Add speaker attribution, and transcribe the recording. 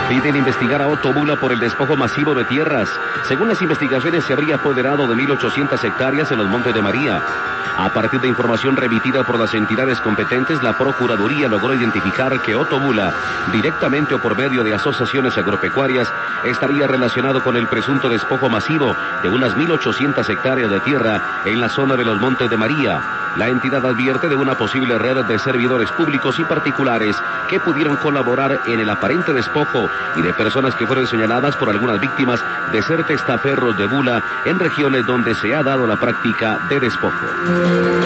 Speaker 1: Piden investigar a Otto Bula por el despojo masivo de tierras. Según las investigaciones, se habría apoderado de 1.800 hectáreas en los Montes de María. A partir de información remitida por las entidades competentes, la Procuraduría logró identificar que Otto Bula, directamente o por medio de asociaciones agropecuarias, estaría relacionado con el presunto despojo masivo de unas 1.800 hectáreas de tierra en la zona de los Montes de María. La entidad advierte de una posible red de servidores públicos y particulares que pudieron colaborar en el aparente despojo y de personas que fueron señaladas por algunas víctimas de ser testaferros de Bula en regiones donde se ha dado la práctica de despojo.